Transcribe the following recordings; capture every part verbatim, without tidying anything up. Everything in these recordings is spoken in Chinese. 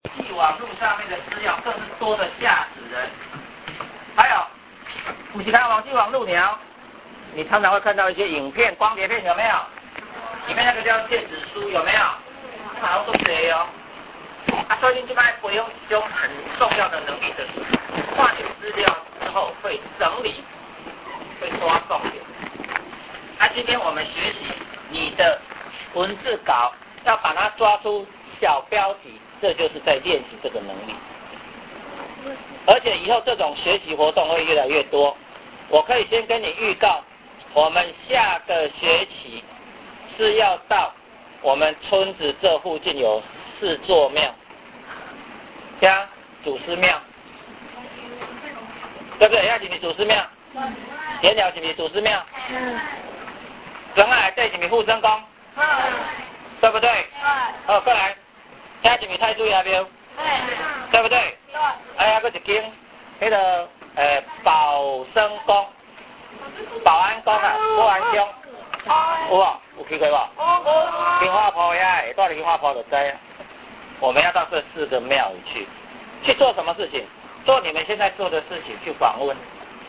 际网络上面的资料更是多的吓死人。还有，你去看网际网络聊，你常常会看到一些影片、光碟片，有没有？里面那个叫电子书，有没有？好像都没有。啊，所以你就卖不用一种很重要的能力的，画取资料之后会整理，会抓重点。啊，今天我们学习你的文字稿，要把它抓出小标题，这就是在练习这个能力。而且以后这种学习活动会越来越多。我可以先跟你预告，我们下个学期是要到我们村子这附近有四座庙，像祖师庙，对不对？那是不是祖师庙？田寮是不是祖师庙？嗯。庄仔这是不是护生宫？嗯。对不对？对。哦，过来，这是不是太子爷庙？对。对不对？对。哎呀，还有一间，那个呃保生宫、保安宫啊，保安宫，有无？有去过无？有。金花坡呀，到金花坡就知啊。我们要到这四个庙里去，去做什么事情？做你们现在做的事情，去访问。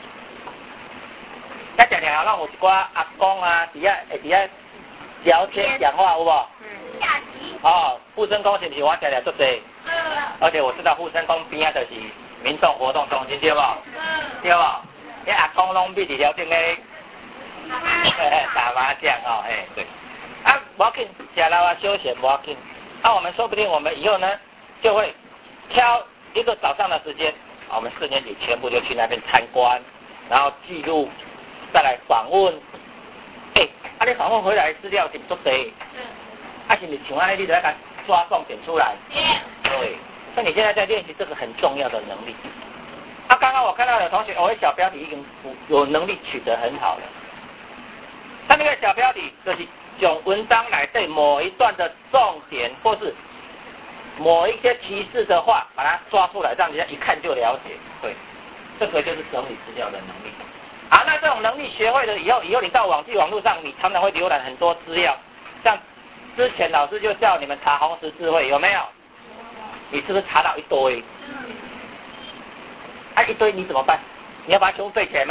那常常让我一寡阿公啊，底下会底下聊天讲话，有无？嗯。下集。哦，护生宫是不是我常常做的？嗯。而且我知道护生宫边啊就是民众活动中心，对不？嗯。对不？那阿公拢闭伫条顶咧打麻将哦，哎对。啊，不要紧，吃了啊休闲不要紧。那、啊、我们说不定我们以后呢，就会挑一个早上的时间，我们四年级全部就去那边参观，然后记录，再来访问。哎、欸，啊你访问回来资料是不是足多？嗯。啊是不是像安尼你就要抓重点出来？嗯。对。所以你现在在练习这个很重要的能力。啊，刚刚我看到有同学，我、哦、小标题已经有能力取得很好了。他那个小标题就是用文章来对某一段的重点，或是某一些提示的话，把它抓出来，让人家一看就了解。对，这个就是整理资料的能力。好，那这种能力学会了以后，以后你到网际网络上，你常常会浏览很多资料。像之前老师就叫你们查红十字会，有没有？你是不是查到一堆？啊，一堆你怎么办？你要把它全部背起来吗？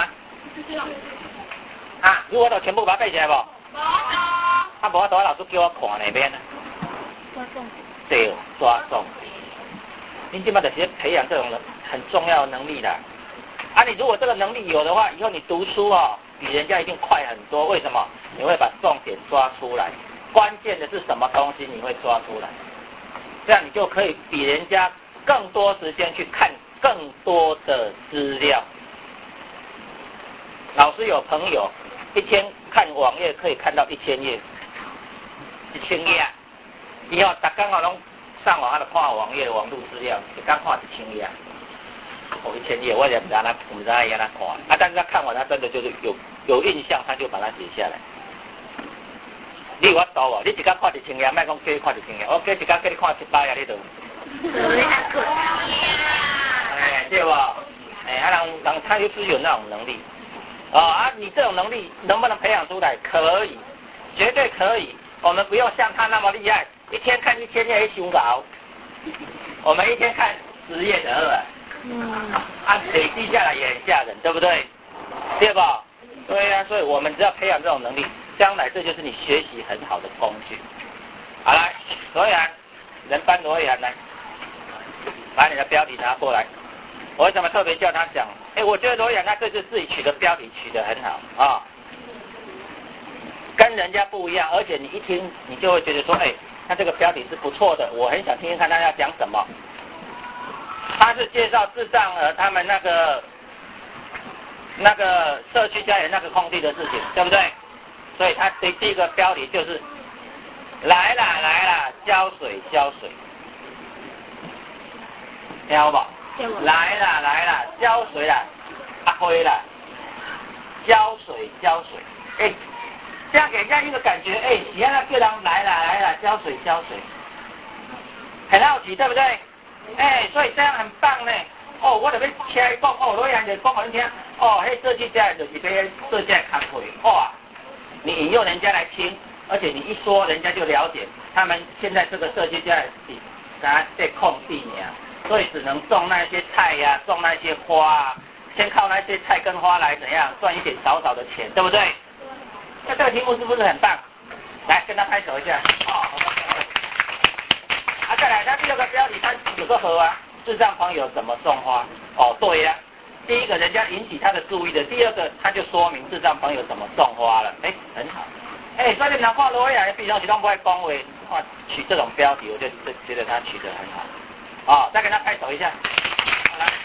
啊，如果都全部把它背起来不？啊，啊，无法度，老师叫我看那边呢。抓重点。对，抓重点。你基本上就是培养这种很重要的能力的。啊，你如果这个能力有的话，以后你读书哦，比人家一定快很多。为什么？你会把重点抓出来，关键的是什么东西你会抓出来，这样你就可以比人家更多时间去看更多的资料。老师有朋友一天看网页可以看到一千页，一千页，以后大家我拢上网，他就看网页网络资料，一刚看一千页，哦一千页，我也不知道他不知道他让他看，啊，但是他看完他真的就是有有印象，他就把它写下来。你有法度哦，你一刚看一千页，莫讲叫你看一千页，我叫一刚叫你看一百页，你都。哎，对不？哎，啊人人他就是有那种能力。哦啊，你这种能力能不能培养出来？可以，绝对可以。我们不用像他那么厉害，一天看一千页一修稿，我们一天看十页的二，嗯，啊，累积下来也很吓人，对不对？对吧？对呀、啊，所以我们只要培养这种能力，将来这就是你学习很好的工具。好来，罗阳，人班罗阳来，把你的标题拿过来。我为什么特别叫他讲？哎，我觉得罗阳他这次自己取的标题取得很好啊、哦，跟人家不一样，而且你一听你就会觉得说，哎，他这个标题是不错的，我很想听听看他要讲什么。他是介绍智障儿他们那个那个社区家园那个空地的事情，对不对？所以他的第一个标题就是来啦来啦，浇水浇水，听好不好？来啦来啦，浇水啦，阿辉啦，浇水浇水，哎，这样给人家一个感觉，哎，你看那个人来啦来啦，浇水浇水，很好奇，对不对？哎，所以这样很棒呢。哦，我特别听伊讲，哦，罗阳就讲给你听，哦，迄设计家就是要做这开会，哇，你引诱人家来听，而且你一说，人家就了解他们现在这个设计家的啥在空地呢，所以只能种那些菜呀、啊，种那些花啊，先靠那些菜跟花来怎样赚一点少少的钱，对不对？那这个题目是不是很棒？来跟他拍手一下。哦，啊，再来，他第二个标题，他有个河啊，智障朋友怎么种花？哦，对呀、啊，第一个人家引起他的注意的，第二个他就说明智障朋友怎么种花了，哎，很好。哎，所以你们看罗亚的比较启动不会恭维，哇，取这种标题，我就觉得他取得很好。哦，再跟他拍手一下。好来。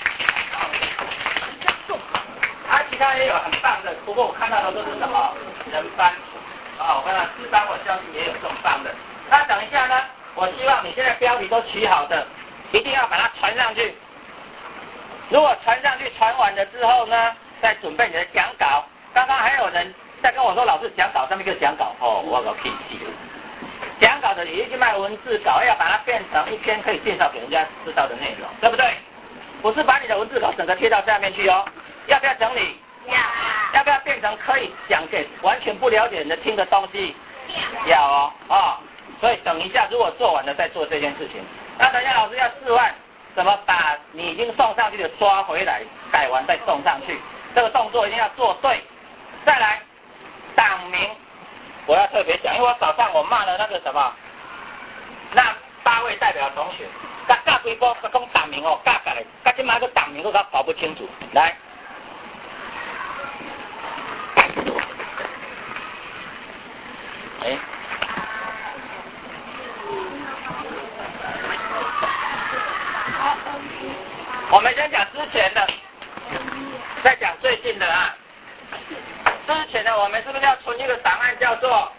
啊，其他也有很棒的，不过我看到的都是什么人班。啊、哦，我看到四班我相信也有这种棒的。那等一下呢，我希望你现在标题都取好的，一定要把它传上去。如果传上去，传完了之后呢，再准备你的讲稿。刚刚还有人在跟我说，老师讲稿上面一个讲稿，哦，我搞屁气了。讲稿的也已经卖文字稿，要把它变成一篇可以介绍给人家知道的内容，对不对？不是把你的文字稿整个贴到下面去哦，要不要整理？要。要不要变成可以讲给完全不了解人的听的东西？要。要哦，哦，所以等一下，如果做完了再做这件事情。那等一下老师要示范怎么把你已经送上去的抓回来，改完再送上去，这个动作一定要做对。再来，党名。我要特别讲，因为我早上我骂了那个什么，那八位代表同学，甲甲规波甲讲党名哦，甲甲嘞，甲今嘛个党名我甲搞不清楚。来，哎，我们先讲之前的，再讲最近的啊。之前的我们是不是要存一个档案叫做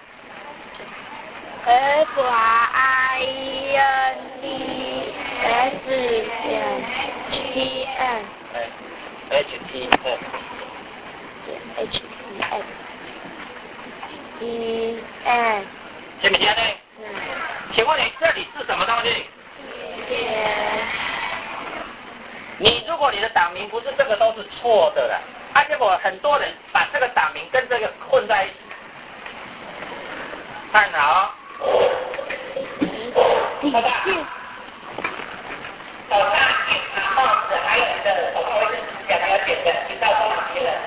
F I N D S 点 T M H T M H T M T M 听不听呢？ 嗯。 请问你这里是什么东西？你如果你的党名不是这个都是错的了，啊，结果很多人把这个党名跟这个混在一起，看好。 底线。 手上拿帽子，还有你的手上会是两条线的，一到多少边的？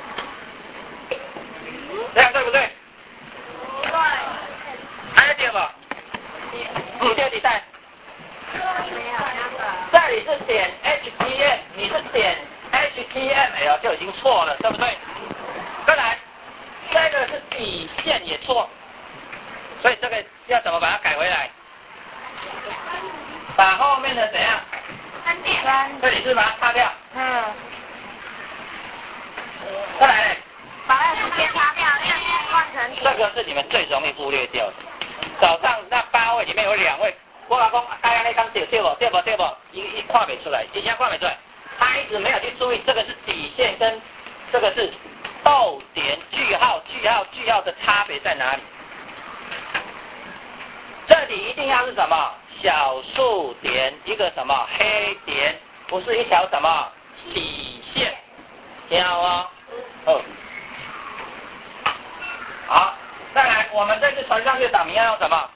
这样对不对？ 对。 还有点不？嗯，第几代？ 没有那个。 这里是点 H T M， 你是点 H T M L 就已经错了，对不对？再来，这个是底线也错，所以这个要怎么把它改回来？把后面的怎样？ 三点。三。 这里是把它擦掉。 嗯。 再来嘞。 把那个边擦掉，这样换成。 这个是你们最容易忽略掉的。早上那八位里面有两位，我老公大家那刚对对不对不对不，一一看没出来，一下看没出来，他一直没有去注意这个是底线跟这个是逗点句号句号句号的差别在哪里？这里一定要是什么小数点一个什么黑点，不是一条什么底线，听好哦。哦，好，再来，我们这次传上去的党名要用什么？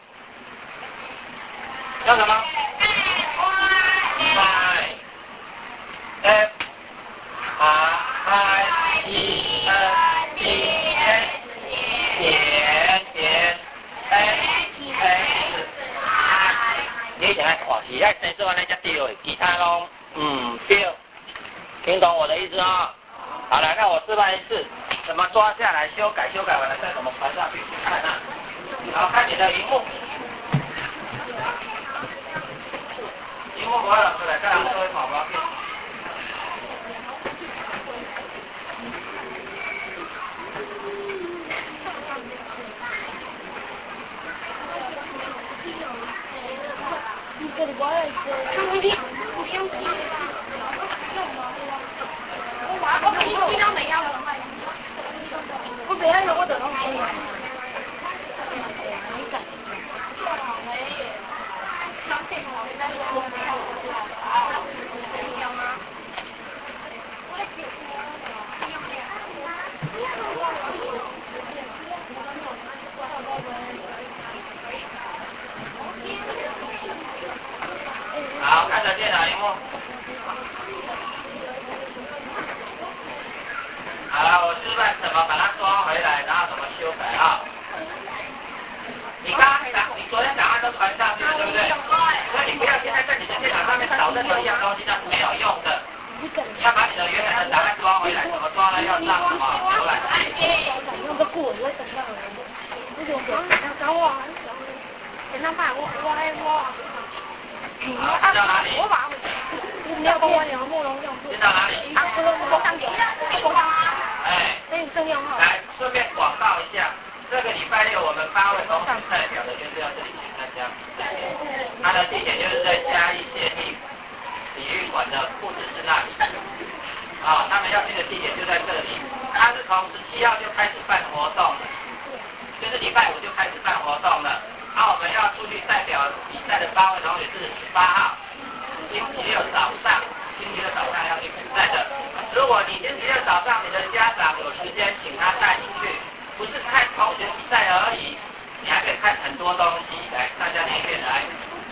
用什么 ？I F I E N D S 点点 H S I， 你一定要看是爱生出来那只对的，其他拢唔对，听懂我的意思啊、哦？好了，那我示范一次，怎么抓下来，修改，修改完了再怎么传上去，看啊。好，看你的荧幕。荧幕不要老师来，看老师会跑毛病。 这里不要这。不用，不用。我们依家未有，我未喺我度攞買嘢。 的电脑荧幕。好了，我示范怎么把它装回来，然后怎么修改啊。你刚刚档，你昨天档案都传上去了，对不对？所以你不要现在在你的电脑上面找任何一样东西，那是没有用的。你要把你的原本的档案装回来，怎么装呢？要上什么？浏览器。 等我，等他买我我爱我。 好，到哪里？ 我把你要帮我聊慕容用。 进到哪里？ 啊，我我上点，我上。 哎。 那你正用哈。 来，顺便广告一下。这个礼拜六我们八位同事代表的就是要这里去参加，它的地点就是在嘉义县立体育馆的副指示那里，啊、哦，他们要去的地点就在这里。它是从十七号就开始办活动了，就是礼拜五就开始办活动了。啊，我们要出去代表比赛的八位同学是十八号，星期六早上，星期六早上要去比赛的。如果你星期六早上你的家长有时间，请他带你去。不是看同学比赛而已，你还可以看很多东西。来，大家念一遍来。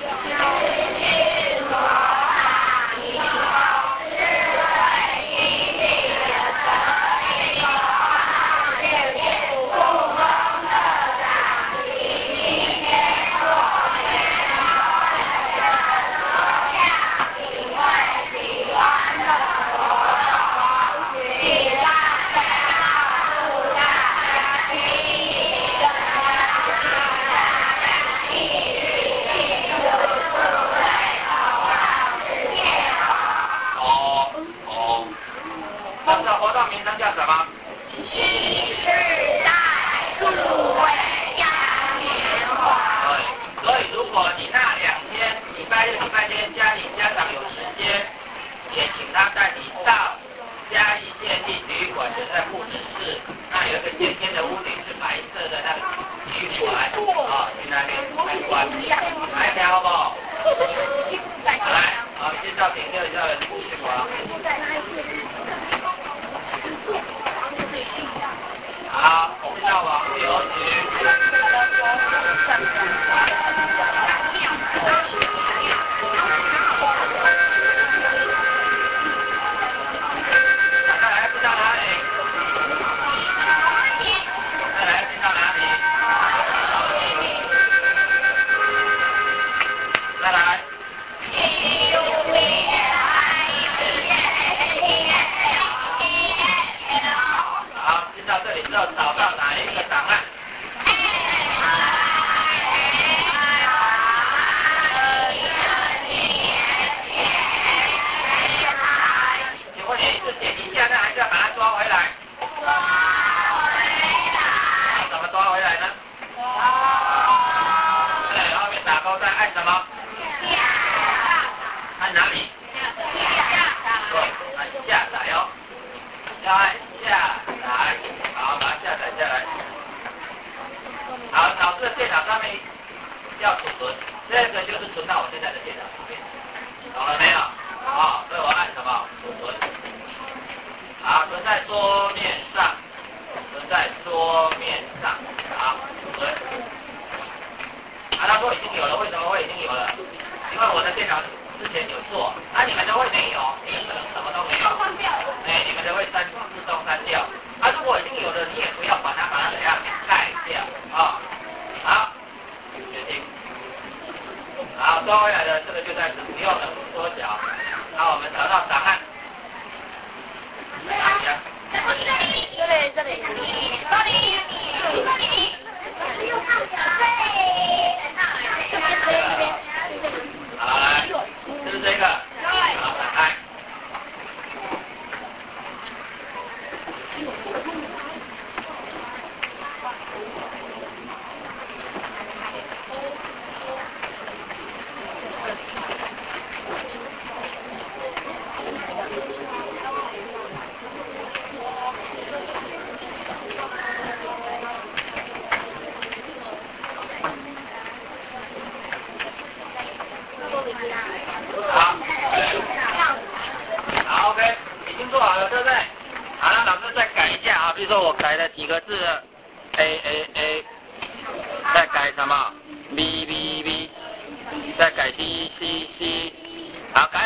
活动名称叫什么？一世代数位嘉年华。对，所以如果你那两天，礼拜六、礼拜天，家里家长有时间，也请他带你到嘉义县立体育馆，就在副指示，那有一个尖尖的屋顶是白色的那个体育馆，啊，去那边参观，来听好不好？来，好，介绍点六校的体育馆。好，知道网路邮局。再来知道哪里？再来知道哪里？再来。好，进到这里之后找到哪一个档案？请问你是点一下呢，还是要把它抓回来？抓回来。怎么抓回来呢？对，后面打勾再按什么？按哪里？对，按下载哦。要按下载，好，把它下载下来。好，导致电脑上面要储存，这个就是存到我现在的电脑里面，懂了没有？好、哦，所以我按什么？储存。好，存在桌面上，存在桌面上，好，储存。啊，他说已经有了，为什么会已经有了？因为我的电脑之前有做，啊，你们的会没有，你们可能什么都没有。哎，你们的会删自动删掉。啊，如果已经有了，你也不要把它把它怎样盖掉啊、哦。好，决定。好，抓回来的这个就暂时不用了，缩小。好，我们找到档案。哪里啊？ 这里，这里，这里，这里。 好，来，是不是这个？好，打开。好，好 ，OK， 已经做好了，对不对？好了，老师再改一下啊，比如说我改了几个字 ，A A A， 再改什么 ？B B B， 再改 C C C， 好改。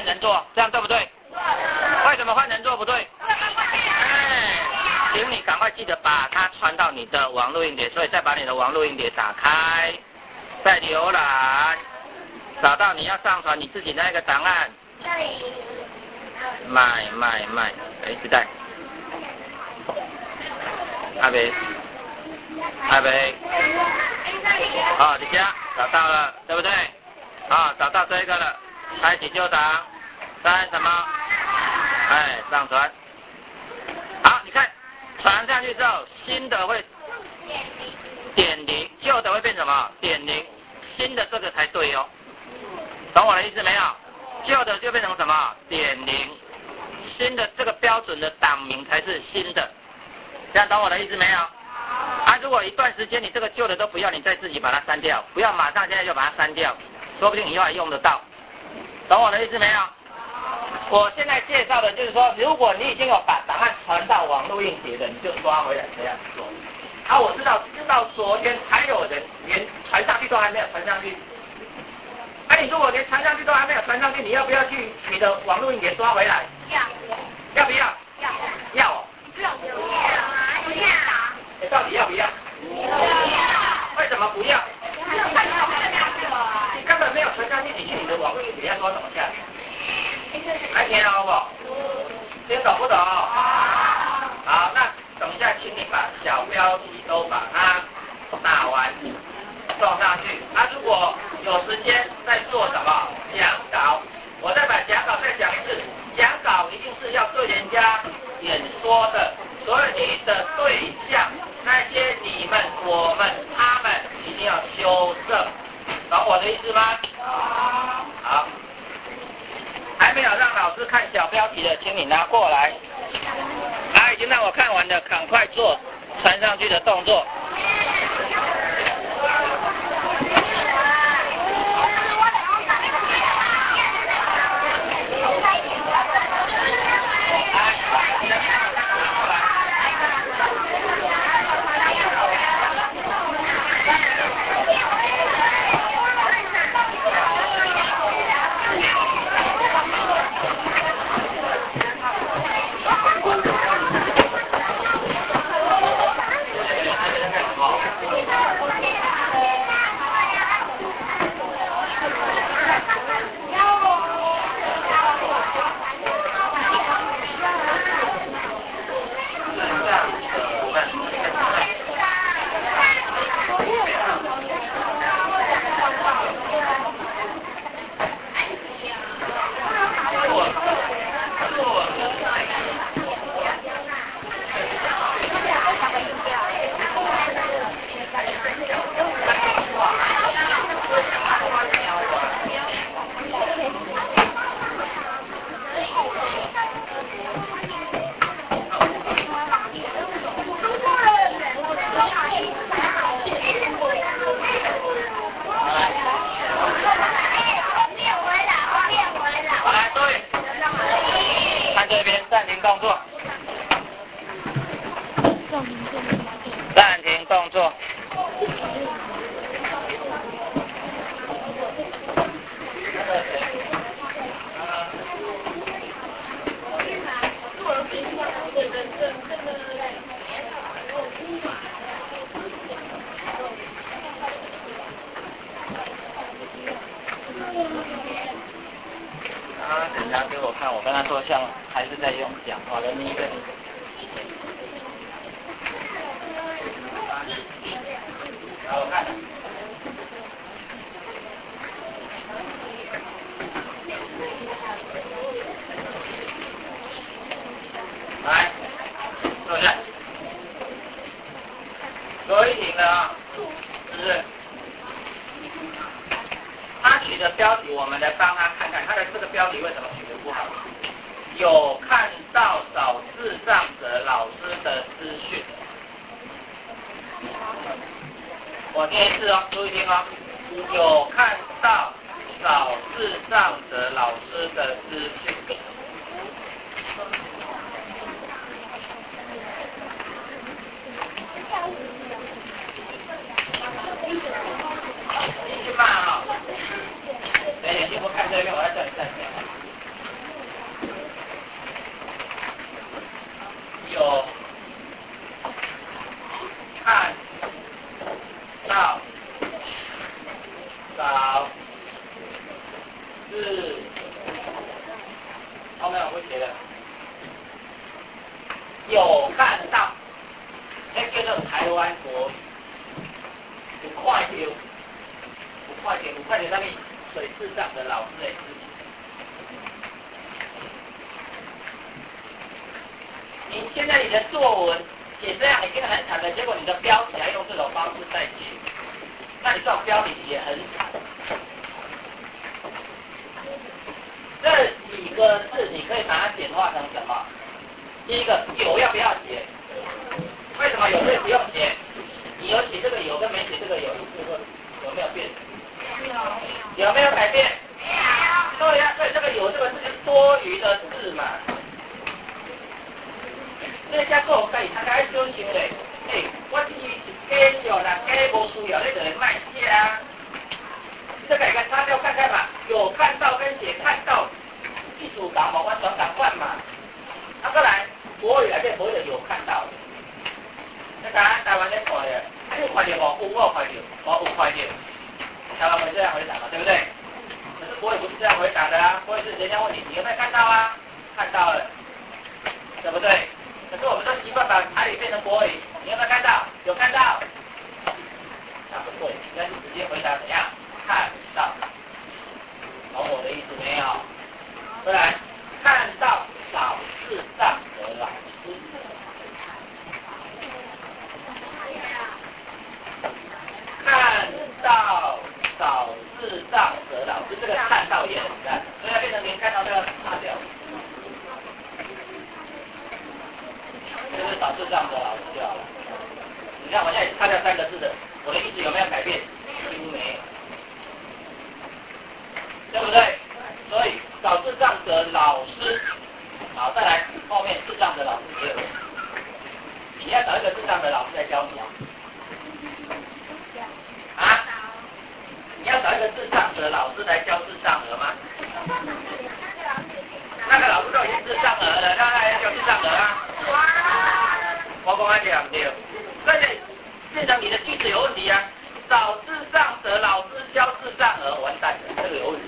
换人做，这样对不对？为什么换人做不对？哎，请你赶快记得把它传到你的网络硬碟，所以再把你的网络硬碟打开，再浏览，找到你要上传你自己的那个档案。买买买，哎，不对，阿北，阿北，哦，你家找到了，对不对？啊、哦，找到这个了，开启旧档，三什么？哎，上传。好，你看，传上去之后，新的会点零，旧的会变什么？点零，新的这个才对哦。懂我的意思没有？旧的就变成什么？点零，新的这个标准的档名才是新的。这样懂我的意思没有？啊，如果一段时间你这个旧的都不要，你再自己把它删掉，不要马上现在就把它删掉，说不定以后还用得到。懂我的意思没有？我现在介绍的就是说，如果你已经有把档案传到网络硬碟的，你就抓回来这样做。啊，我知道，知道昨天还有人连传上去都还没有传上去。那、啊、你如果连传上去都还没有传上去，你要不要去你的网络硬碟抓回来？ 要。 要不要？ 要。 要哦。 不要。不要。不要。 你到底要不要？ 不要。 为什么不要？你根本没有传上去，你去你的网络硬碟要抓怎么下去？还听懂不？听懂不懂？好，那等一下，请你把小标题都把它打完，送上去。那、啊、如果有时间再做什么讲稿，我再把讲稿再讲一次。讲稿一定是要对人家演说的，所以你的对象，那些你们、我们、他们，一定要修正。懂我的意思吗？好。还没有让老师看小标题的，请你拿过来。啊，已经让我看完了，赶快做传上去的动作。这边暂停动作，暂停动作。啊，人家给我看，我跟他说像还是在用讲话的那个。好，我看。来，坐下。所以你呢，是不是？他取的标题，我们来帮他看看，他的这个标题为什么取得不好？有看到找智障者老师的资讯。我念一次哦，注意听哦。有看到找智障者老师的资讯。继续骂啊！等眼睛不看这边，我要叫你站起来。 有看到早是后面我会写的，有看到，那叫做台湾国语。有快点，有快点，有快点，那里水质上的老师的事情。你现在你的作文写这样已经很惨了，结果你的标题还用这种方式在写，那你这种标题也很惨。这几个字你可以把它简化成什么？第一个有要不要写？为什么有这不用写？你有写这个有跟没写这个有意思或有没有变？有。有没有改变？没有。对呀，所以这个有这个字是多余的字嘛。这家做可以，他该修行嘞。诶，我是假有啦，假无需要，你就会卖写啊。这个个擦掉看看嘛，有看到跟写看到，艺术感嘛，完全相反嘛。啊，过来，国语内底无就有看到。那台台湾在看的，有看到无？有我看到，无有看到。台湾会这样回答嘛，对不对？可是国语不是这样回答的啊，国语是人家问你，你有没有看到啊？看到了，对不对？可是我们都习惯把台语变成国语，你有没有看到？有看到？那不对，应该是直接回答怎样？看到。懂我的意思没有？再来，看到早智障的老师。看到早智障的老师，这个看到也很难，所以要变成连看到都要擦掉。这是早智障的老师就好了。你看我现在擦掉三个字的，我的意思有没有改变？几乎没有，对不对？所以早智障的老师，好，再来后面智障的老师也有。你要找一个智障的老师来教你啊。啊？你要找一个智障的老师来教智障儿吗？那个老师都已经智障儿了，那还要教智障儿啊？我讲安对唔对？所以变成你的句子有问题啊！找智障的老师教智障儿，完蛋了，这个有问题。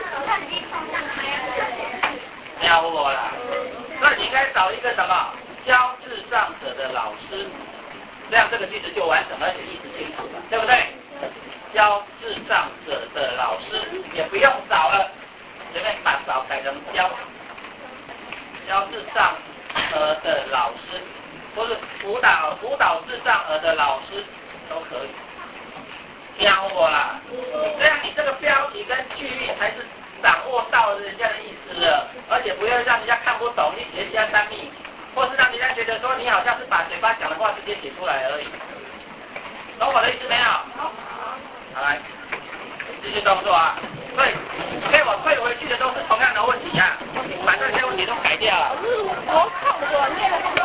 听好我啦，那你应该找一个什么教智障者的老师，这样这个句子就完整而且意思清楚了，对不对？教智障者的老师也不用找了，前面把找改成教教智障儿的老师，或是辅导辅导智障儿的老师都可以。听我啦，这样你这个标题跟句意才是掌握到人家的意思了，而且不要让人家看不懂，你写加三密，或是让人家觉得说你好像是把嘴巴讲的话直接写出来而已。懂我的意思没有？好，来，继续动作啊！对，给我退回去的都是同样的问题啊，把这些问题都改掉了。 我看过那个那个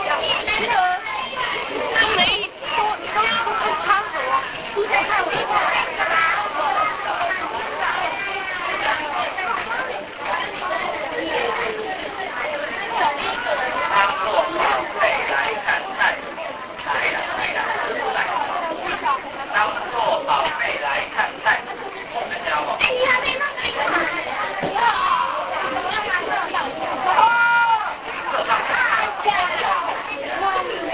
都没都都不是差不多，你再看我一下。 当做宝贝来看待，来了来了，来。当做宝贝来看待，看见了不？这上面。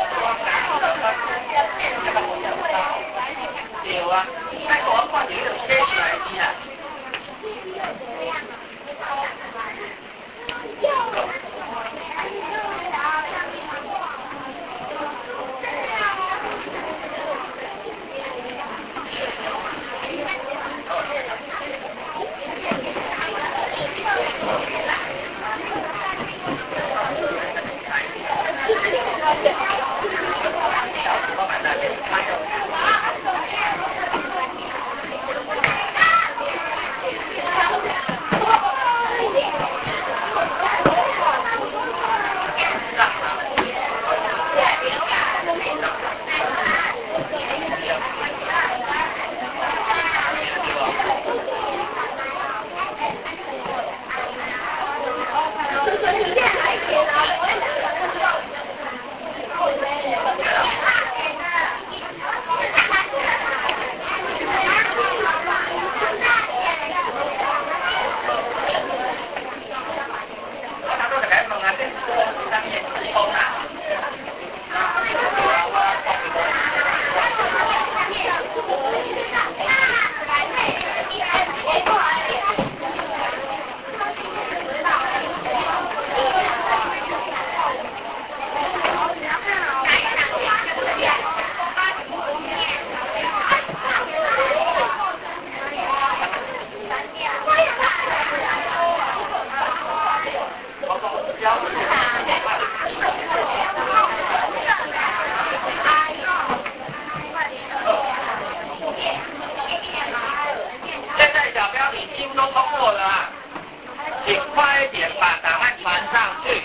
现在小标题几乎都通过了啊，请快一点把档案传上去。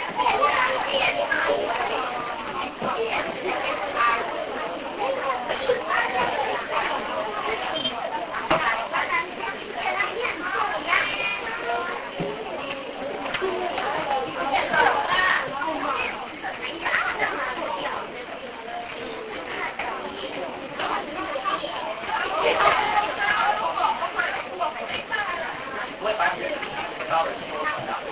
不会把你的高的说传到。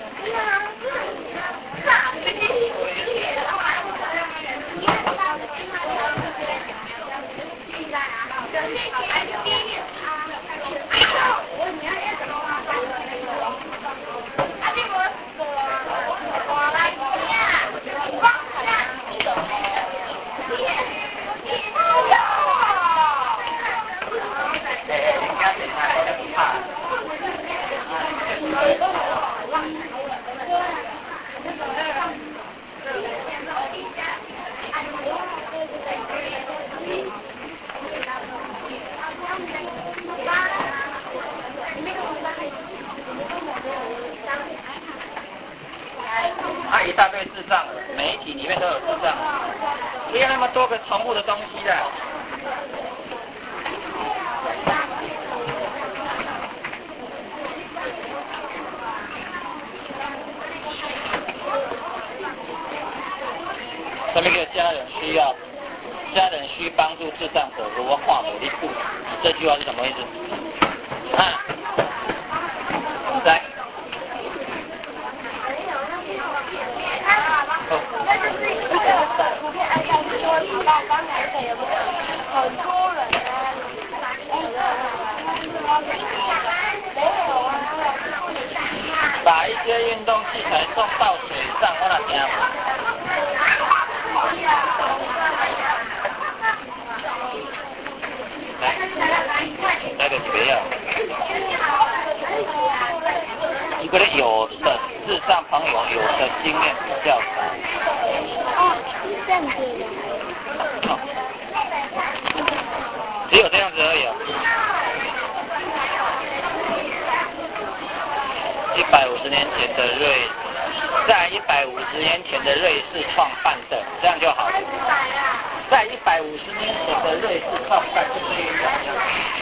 啊，一大堆智障，每一题里面都有智障，不要那么多个重复的东西的。上面给家人需要，家人需帮助智障者如何化努力度，这句话是什么意思？啊，来。 图片 I P 说跑到刚才谁也不很多人啊， 把一些运动器材送到水上，我哪听？来，来个不要。一个人有的智障朋友有的经验比较少。 哦，这样子的。 哦，只有这样子而已哦。一百五十年前的瑞士，在一百五十年前的瑞士创办的，这样就好了。在一百五十年前的瑞士创办的这一样。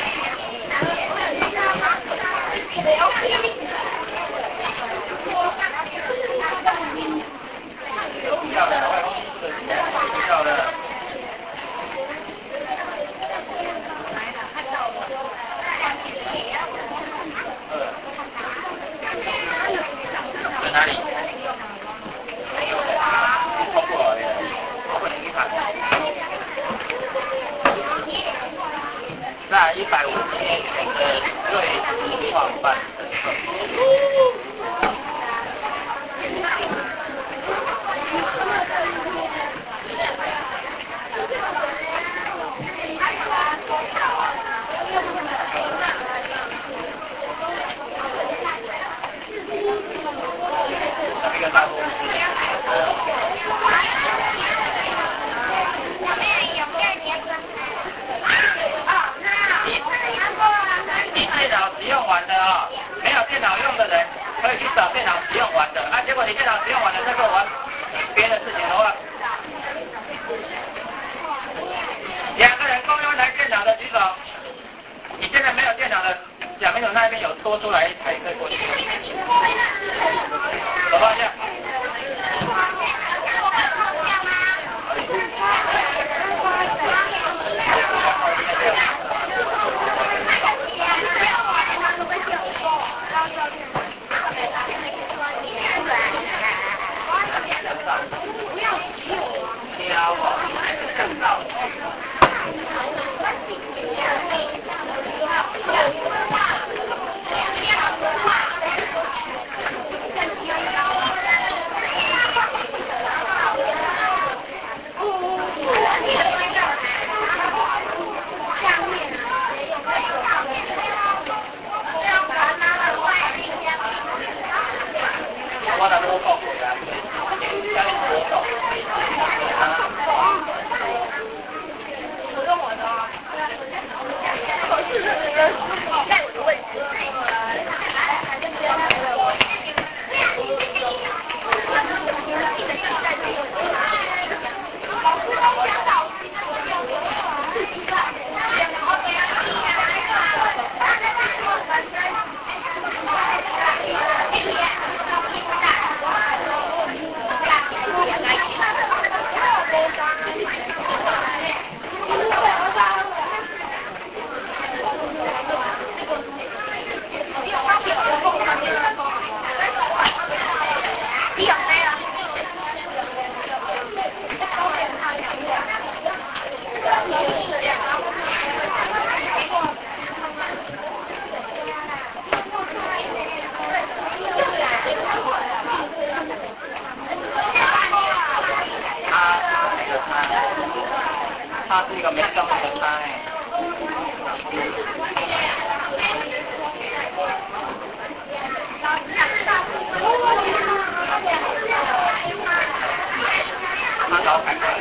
要的，要的。在哪里？通过了，我给你看。在一百五十年前的瑞士创办的。你电脑使用完的啊、哦，没有电脑用的人可以去找电脑使用完的啊。结果你电脑使用完了，再跟我玩别的事情的话，两个人共用一台电脑的举手。你现在没有电脑的，小明总那边有多出来一台可以过去。手放下。 他是一个没动力的他哎。他找凯克。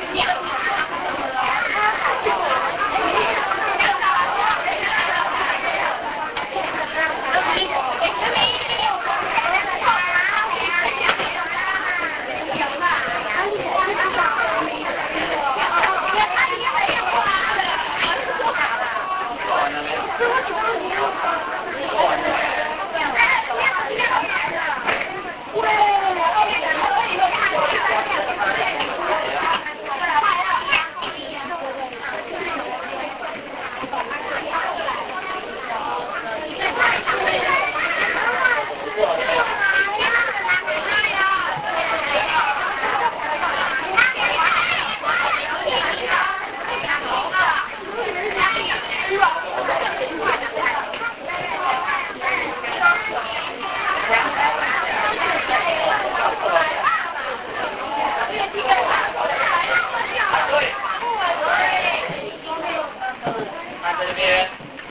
这边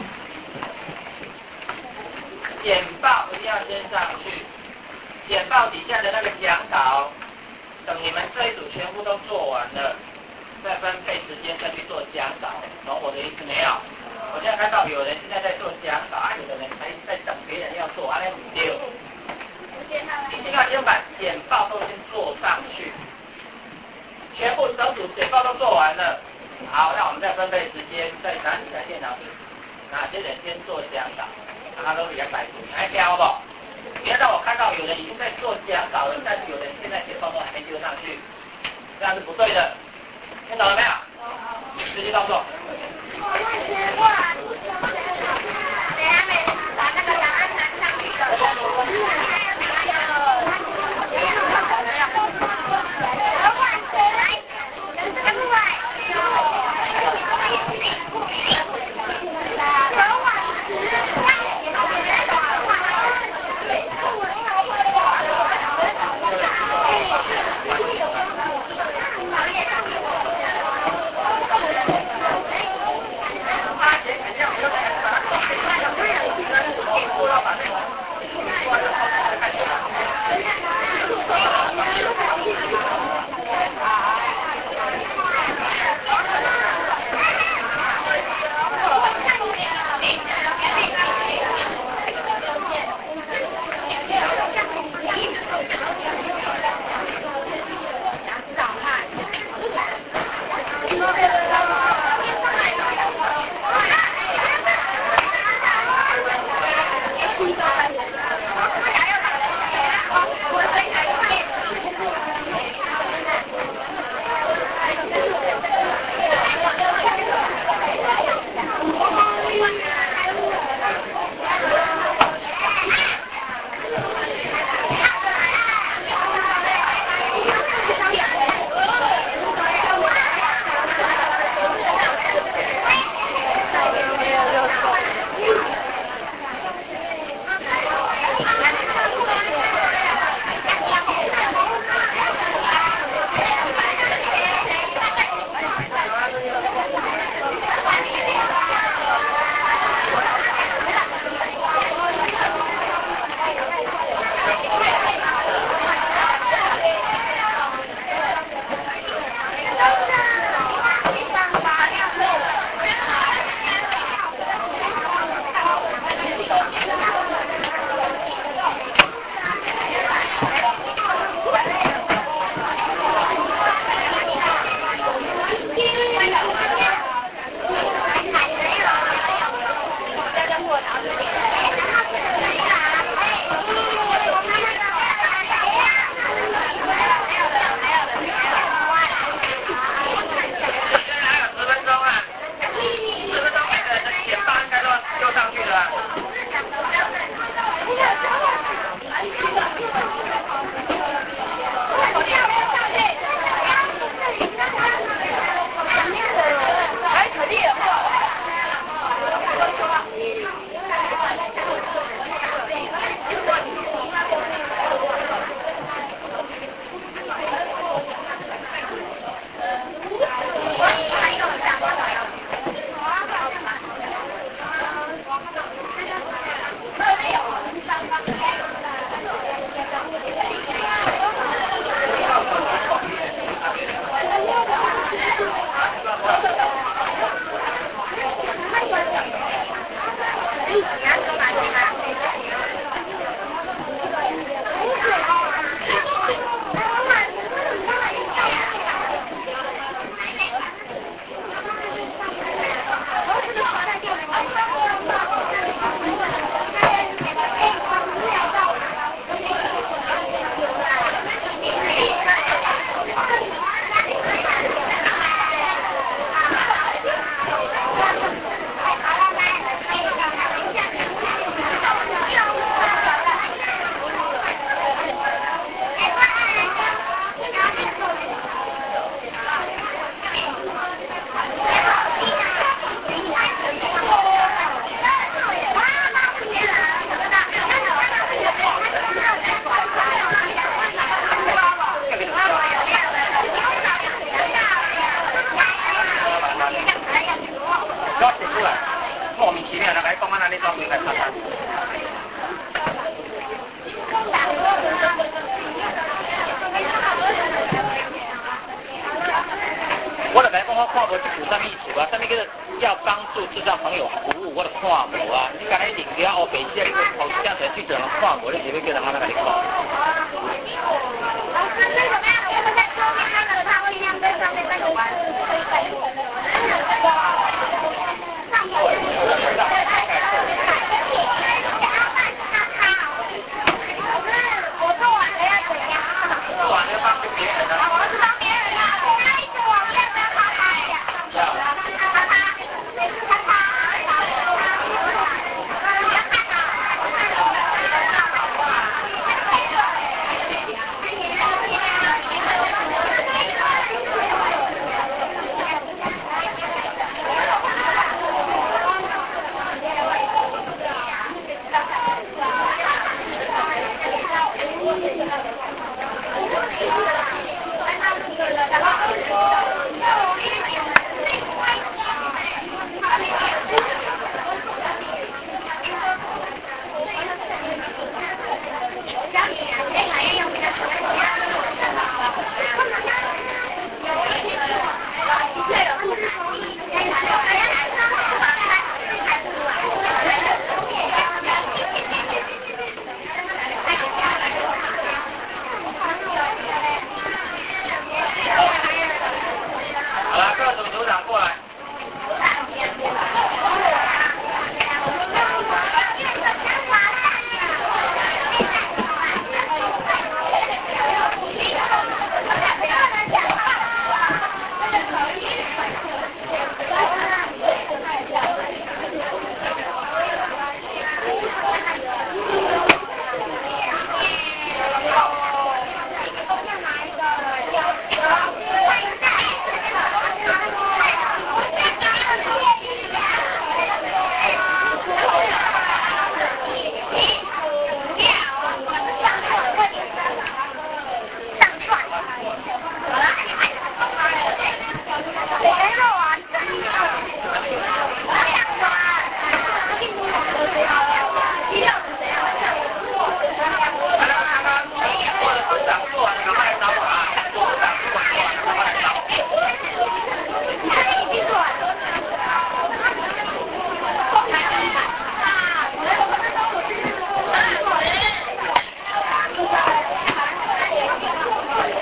简报一定要先上去，简报底下的那个讲稿，等你们这一组全部都做完了，再分配时间再去做讲稿，懂我的意思没有？我现在看到有人现在在做讲稿，啊，有的人还在等别人要做，啊，那不对，一定要先把简报都先做上去，全部整组简报都做完了。好，那我们再分配时间，再拿几台电脑笔，哪些人先做讲稿，他都两百组，你还挑不？别让我看到有人已经在做讲稿了，但是有人现在简报都还没丢上去，这样是不对的，听懂了没有？直接动作。 莫名其妙，人家讲啊，那你装明来看看。我就甲你讲，我看无有啥物意思啊？啥物叫做要帮助智障朋友服务？我就看无啊！你干你领了黑白纸，你去头这样子去叫人看无，你是要叫人安怎甲你看？老师，这怎么样？我们在桌面那个他会亮在上面那个弯。我做完了要怎样？做完了帮助别人啊！我是帮别人啊！那一次我们要不要擦擦一下？要。擦擦，擦擦。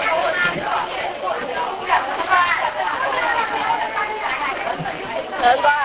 人吧。